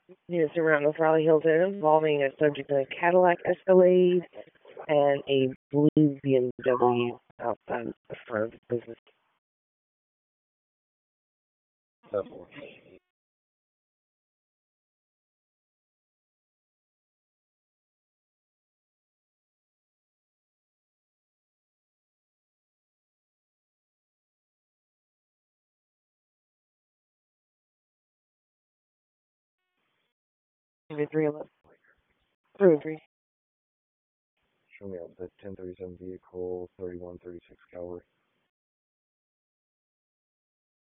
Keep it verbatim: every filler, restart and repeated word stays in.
Units around the Raleigh Hills area involving a subject in a Cadillac Escalade and a blue B M W outside the front of the business. Several. three eleven. three oh three. Show me out the ten thirty-seven vehicle, thirty-one thirty-six caliber.